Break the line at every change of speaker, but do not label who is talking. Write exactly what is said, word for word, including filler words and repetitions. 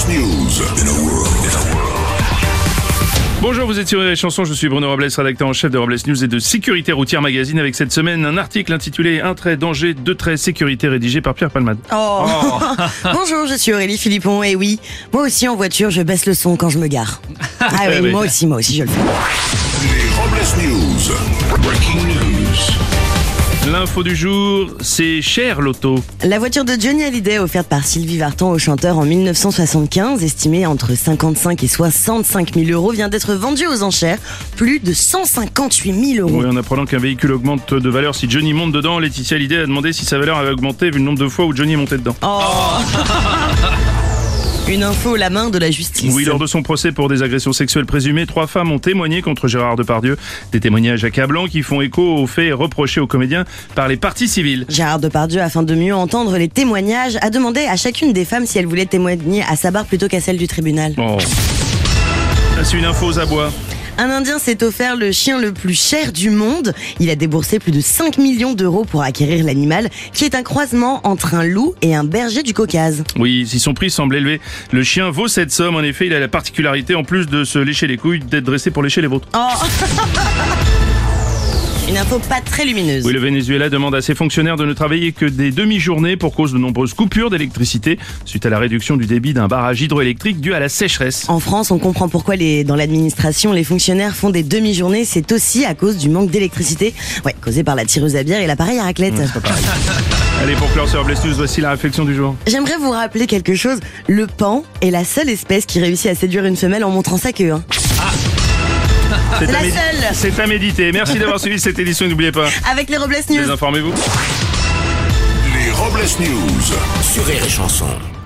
News. In a world, in a world.
Bonjour, vous êtes sur les chansons, je suis Bruno Robles, rédacteur en chef de Robles News et de Sécurité Routière Magazine, avec cette semaine un article intitulé Un trait, danger, deux traits, sécurité, rédigé par Pierre Palmade.
Oh, oh. Bonjour, je suis Aurélie Philippon, et oui, moi aussi en voiture, je baisse le son quand je me gare. Ah oui,
oui.
moi aussi, moi aussi, je le fais.
Les Robles News. Breaking news.
L'info du jour, c'est cher l'auto.
La voiture de Johnny Hallyday, offerte par Sylvie Vartan au chanteur en mille neuf cent soixante-quinze, estimée entre cinquante-cinq et soixante-cinq mille euros, vient d'être vendue aux enchères. Plus de cent cinquante-huit mille euros.
Oui, en apprenant qu'un véhicule augmente de valeur si Johnny monte dedans, Laetitia Hallyday a demandé si sa valeur avait augmenté vu le nombre de fois où Johnny est monté dedans.
Oh. Une info, la main de la justice.
Oui, lors de son procès pour des agressions sexuelles présumées, trois femmes ont témoigné contre Gérard Depardieu. Des témoignages accablants qui font écho aux faits reprochés aux comédiens par les parties civiles.
Gérard Depardieu, afin de mieux entendre les témoignages, a demandé à chacune des femmes si elles voulaient témoigner à sa barre plutôt qu'à celle du tribunal.
Oh. C'est une info aux abois.
Un Indien s'est offert le chien le plus cher du monde. Il a déboursé plus de cinq millions d'euros pour acquérir l'animal, qui est un croisement entre un loup et un berger du Caucase.
Oui, si son prix semble élevé, le chien vaut cette somme. En effet, il a la particularité, en plus de se lécher les couilles, d'être dressé pour lécher les vôtres.
Oh. Une info pas très lumineuse.
Oui, le Venezuela demande à ses fonctionnaires de ne travailler que des demi-journées pour cause de nombreuses coupures d'électricité suite à la réduction du débit d'un barrage hydroélectrique dû à la sécheresse.
En France, on comprend pourquoi les, dans l'administration, les fonctionnaires font des demi-journées. C'est aussi à cause du manque d'électricité, ouais, causé par la tireuse à bière et l'appareil à raclette.
Ouais, c'est pas pareil. Allez, pour clore sur Robles News, voici la réflexion du jour.
J'aimerais vous rappeler quelque chose. Le pan est la seule espèce qui réussit à séduire une femelle en montrant sa queue. Hein.
Ah. C'est,
C'est
à
la
médi-
seule.
C'est à méditer. Merci d'avoir suivi cette édition, n'oubliez pas.
Avec les Robles News.
Désinformez-vous.
Les Robles News. Sur Rire et Chanson.